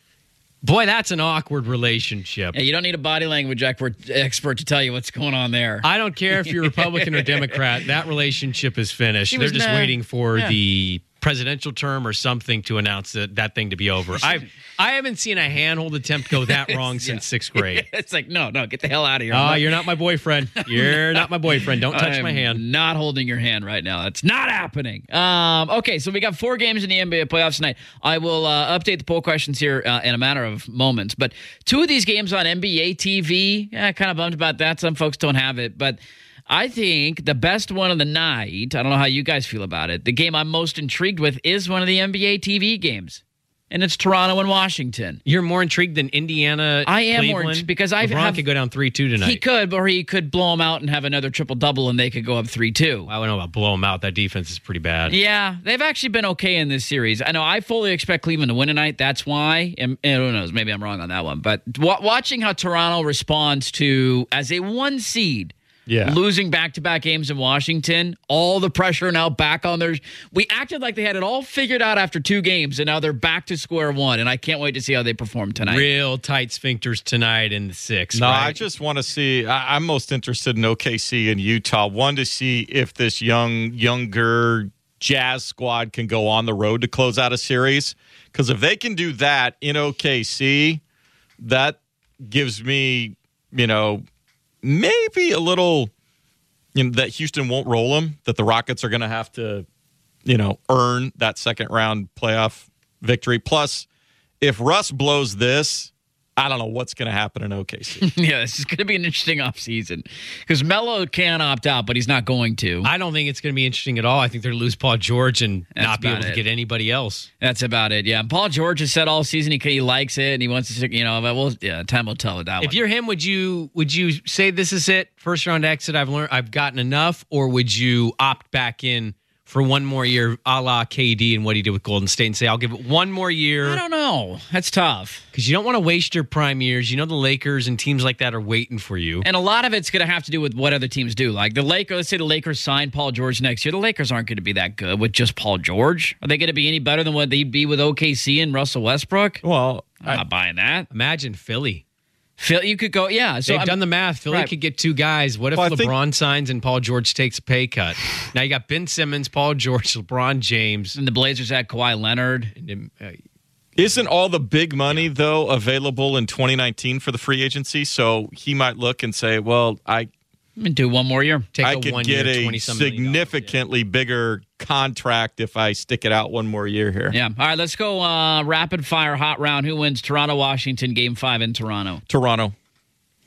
Speaker 3: Boy, that's an awkward relationship.
Speaker 9: Yeah, you don't need a body language expert, expert to tell you what's going on there.
Speaker 3: I don't care if you're Republican or Democrat. That relationship is finished. They're just nah, waiting for yeah. the presidential term or something to announce that, that thing to be over. I've, I haven't seen a handhold attempt go that wrong since yeah. sixth grade.
Speaker 9: It's like, no, no, get the hell out of here.
Speaker 3: Oh, you're not my boyfriend. You're not my boyfriend. Don't touch
Speaker 9: I'm
Speaker 3: my hand.
Speaker 9: Not holding your hand right now. That's not happening. Um, okay, so we got four games in the N B A playoffs tonight. I will uh, update the poll questions here uh, in a matter of moments. But two of these games on N B A T V, yeah, kind of bummed about that. Some folks don't have it, but I think the best one of the night, I don't know how you guys feel about it, the game I'm most intrigued with is one of the N B A T V games. And it's Toronto and Washington.
Speaker 3: You're more intrigued than Indiana,
Speaker 9: I am
Speaker 3: Cleveland?
Speaker 9: more because I
Speaker 3: LeBron
Speaker 9: have,
Speaker 3: could go down three two tonight.
Speaker 9: He could, or he could blow them out and have another triple-double, and they could go up three two.
Speaker 3: I don't know about blow them out. That defense is pretty bad.
Speaker 9: Yeah, they've actually been okay in this series. I know I fully expect Cleveland to win tonight. That's why. And, and who knows? Maybe I'm wrong on that one. But w- watching how Toronto responds to, as a one seed,
Speaker 10: Yeah.
Speaker 9: losing back-to-back games in Washington, all the pressure now back on their... We acted like they had it all figured out after two games, and now they're back to square one, and I can't wait to see how they perform tonight.
Speaker 3: Real tight sphincters tonight in the six,
Speaker 10: No,
Speaker 3: right?
Speaker 10: I just want to see... I, I'm most interested in O K C and Utah. One, to see if this young, younger Jazz squad can go on the road to close out a series. Because if they can do that in O K C, that gives me, you know... maybe a little, you know, that Houston won't roll them, that the Rockets are going to have to, you know, earn that second round playoff victory. Plus, if Russ blows this, I don't know what's going to happen in O K C.
Speaker 9: Yeah, this is going to be an interesting offseason because Melo can opt out, but he's not going to.
Speaker 3: I don't think it's going to be interesting at all. I think they're going to lose Paul George and
Speaker 9: That's
Speaker 3: not be able
Speaker 9: it.
Speaker 3: to get anybody else.
Speaker 9: That's about it, yeah. Paul George has said all season he, he likes it and he wants to, you know, but we'll, yeah, time will tell with that
Speaker 3: If
Speaker 9: one.
Speaker 3: you're him, would you would you say this is it? First round exit, I've learned, I've gotten enough, or would you opt back in for one more year, a la K D and what he did with Golden State, and say, I'll give it one more year?
Speaker 9: I don't know. That's tough.
Speaker 3: Because you don't want to waste your prime years. You know the Lakers and teams like that are waiting for you.
Speaker 9: And a lot of it's going to have to do with what other teams do. Like the Lakers, let's say the Lakers sign Paul George next year. The Lakers aren't going to be that good with just Paul George. Are they going to be any better than what they'd be with O K C and Russell Westbrook?
Speaker 10: Well,
Speaker 9: I'm
Speaker 10: I,
Speaker 9: not buying that.
Speaker 3: Imagine Philly.
Speaker 9: Phil, you could go, yeah. So
Speaker 3: They've
Speaker 9: I'm,
Speaker 3: done the math. Philly
Speaker 9: right.
Speaker 3: could get two guys. What if
Speaker 10: Well, I
Speaker 3: LeBron
Speaker 10: think-
Speaker 3: signs and Paul George takes a pay cut? Now you got Ben Simmons, Paul George, LeBron James.
Speaker 9: And the Blazers had Kawhi Leonard.
Speaker 3: And, uh,
Speaker 10: isn't all the big money, though, available in twenty nineteen for the free agency? So he might look and say, well, I...
Speaker 9: I'm going to do one more year.
Speaker 3: take
Speaker 10: I
Speaker 3: a
Speaker 10: could
Speaker 3: one
Speaker 10: get
Speaker 3: year,
Speaker 10: a
Speaker 3: twenty-some million dollars,
Speaker 10: significantly bigger contract if I stick it out one more year here.
Speaker 9: Yeah. All right, let's go uh, rapid fire hot round. Who wins Toronto, Washington, game five in Toronto?
Speaker 10: Toronto.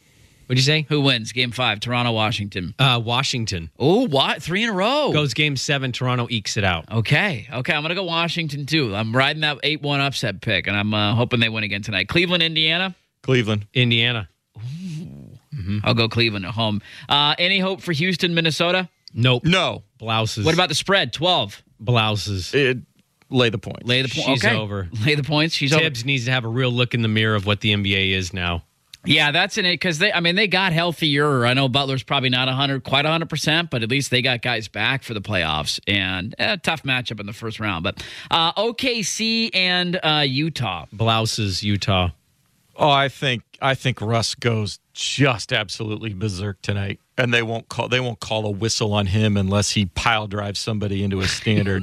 Speaker 3: What'd you say?
Speaker 9: Who wins game five? Toronto, Washington.
Speaker 3: Uh, Washington.
Speaker 9: Oh, what? Three in a row.
Speaker 3: Goes game seven. Toronto ekes it out.
Speaker 9: Okay. Okay. I'm going to go Washington, too. I'm riding that eight one upset pick, and I'm uh, hoping they win again tonight. Cleveland, Indiana.
Speaker 10: Cleveland.
Speaker 3: Indiana.
Speaker 9: Mm-hmm. I'll go Cleveland at home. Uh, any hope for Houston, Minnesota?
Speaker 3: Nope.
Speaker 10: No.
Speaker 3: Blouses.
Speaker 9: What about the spread? twelve.
Speaker 3: Blouses.
Speaker 10: It, lay the points.
Speaker 9: Lay the points.
Speaker 3: She's
Speaker 9: okay.
Speaker 3: over.
Speaker 9: Lay the points. She's
Speaker 3: Tibbs
Speaker 9: over.
Speaker 3: needs to have a real look in the mirror of what the N B A is now.
Speaker 9: Yeah, that's in it because they. I mean, they got healthier. I know Butler's probably not one hundred, quite one hundred percent, but at least they got guys back for the playoffs. And a tough matchup in the first round. But uh, O K C and uh, Utah.
Speaker 3: Blouses, Utah.
Speaker 10: Oh, I think I think Russ goes just absolutely berserk tonight, and they won't call they won't call a whistle on him unless he pile drives somebody into a standard.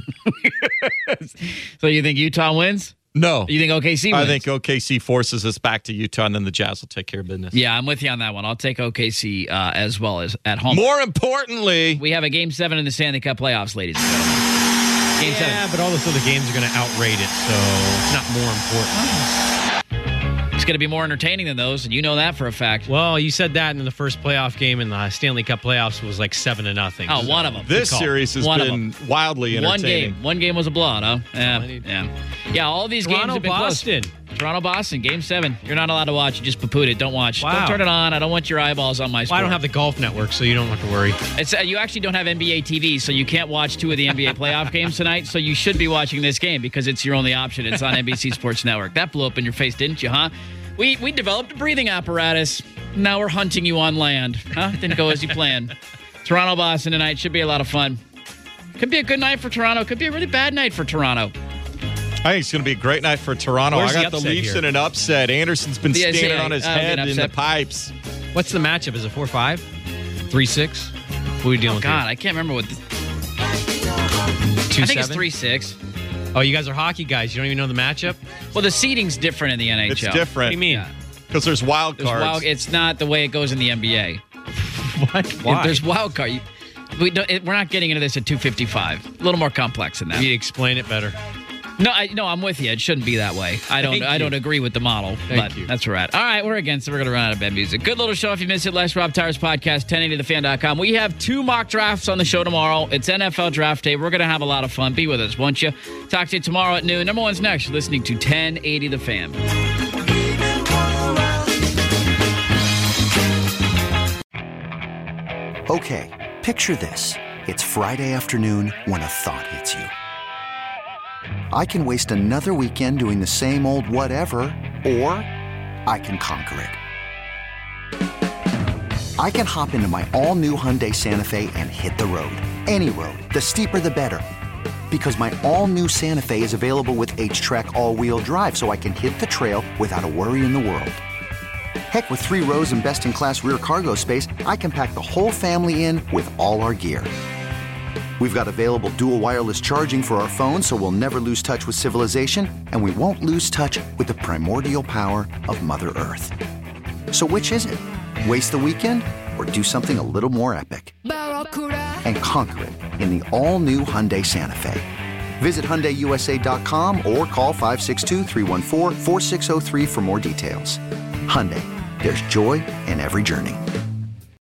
Speaker 9: So you think Utah wins?
Speaker 10: No.
Speaker 9: You think O K C wins?
Speaker 10: I think O K C forces us back to Utah, and then the Jazz will take care of business.
Speaker 9: Yeah, I'm with you on that one. I'll take O K C uh, as well as at home.
Speaker 10: More importantly,
Speaker 9: we have a game seven in the Stanley Cup playoffs, ladies and gentlemen. Game
Speaker 3: yeah,
Speaker 9: seven.
Speaker 3: but all those other games are going to outrate it, so it's not more important.
Speaker 9: It's going to be more entertaining than those, and you know that for a fact.
Speaker 3: Well, you said that in the first playoff game in the Stanley Cup playoffs was like seven to nothing.
Speaker 9: Oh,
Speaker 3: so
Speaker 9: one of them.
Speaker 10: This series has
Speaker 9: one
Speaker 10: been wildly entertaining.
Speaker 9: One game. One game was a blowout, huh? Yeah. Yeah. Yeah, all these
Speaker 3: Toronto,
Speaker 9: games have been
Speaker 3: Boston.
Speaker 9: close. Toronto, Boston, game seven. You're not allowed to watch. You just poo-pooed it. Don't watch.
Speaker 3: Wow.
Speaker 9: Don't turn it on. I don't want your eyeballs on my sport.
Speaker 3: Well, I don't have the golf network, so you don't have to worry.
Speaker 9: It's, uh, you actually don't have N B A T V, so you can't watch two of the N B A playoff games tonight, so you should be watching this game because it's your only option. It's on N B C Sports Network. That blew up in your face, didn't you, huh? We we developed a breathing apparatus. Now we're hunting you on land. Huh? Didn't go as you planned. Toronto, Boston tonight. Should be a lot of fun. Could be a good night for Toronto. Could be a really bad night for Toronto.
Speaker 10: I think it's going to be a great night for Toronto.
Speaker 3: Where's
Speaker 10: I got
Speaker 3: the
Speaker 10: the,
Speaker 3: upset
Speaker 10: Leafs
Speaker 3: here?
Speaker 10: in an upset. Anderson's been
Speaker 9: Yeah,
Speaker 10: standing
Speaker 9: yeah,
Speaker 10: on his
Speaker 9: uh,
Speaker 10: head
Speaker 9: an
Speaker 10: in the
Speaker 9: upset.
Speaker 10: pipes.
Speaker 3: What's the matchup? Is it four five? three six? What are we dealing
Speaker 9: Oh,
Speaker 3: with
Speaker 9: God,
Speaker 3: here?
Speaker 9: I can't remember what. The,
Speaker 3: Two
Speaker 9: I think it's
Speaker 3: seven?
Speaker 9: three six.
Speaker 3: Oh, you guys are hockey guys. You don't even know the matchup?
Speaker 9: Well, the seating's different in the N H L.
Speaker 10: It's different.
Speaker 3: What do you mean?
Speaker 10: Because there's wild
Speaker 9: There's
Speaker 10: cards.
Speaker 9: wild, it's not the way it goes in the N B A.
Speaker 3: What?
Speaker 9: If
Speaker 3: Why?
Speaker 9: there's wild card. You, we don't, it, we're not getting into this at two fifty-five. A little more complex than that.
Speaker 3: You need to explain it better.
Speaker 9: No, I, no, I'm with you. It shouldn't be that way. I don't.
Speaker 3: Thank
Speaker 9: I
Speaker 3: you.
Speaker 9: don't agree with the model,
Speaker 3: Thank
Speaker 9: but
Speaker 3: you.
Speaker 9: that's right. All right, we're against it. We're gonna run out of bed music. Good little show. If you missed it, Les Rob Tires podcast, ten eighty the fan dot com. We have two mock drafts on the show tomorrow. It's N F L draft day. We're gonna have a lot of fun. Be with us, won't you? Talk to you tomorrow at noon. Number one's next. You're listening to ten eighty the Fan.
Speaker 15: Okay, picture this. It's Friday afternoon when a thought hits you. I can waste another weekend doing the same old whatever, or I can conquer it. I can hop into my all-new Hyundai Santa Fe and hit the road. Any road. The steeper, the better. Because my all-new Santa Fe is available with H-Track all-wheel drive, so I can hit the trail without a worry in the world. Heck, with three rows and best-in-class rear cargo space, I can pack the whole family in with all our gear. We've got available dual wireless charging for our phones, so we'll never lose touch with civilization, and we won't lose touch with the primordial power of Mother Earth. So which is it? Waste the weekend or do something a little more epic? And conquer it in the all-new Hyundai Santa Fe. Visit Hyundai U S A dot com or call five six two, three one four, four six zero three for more details. Hyundai, there's joy in every journey.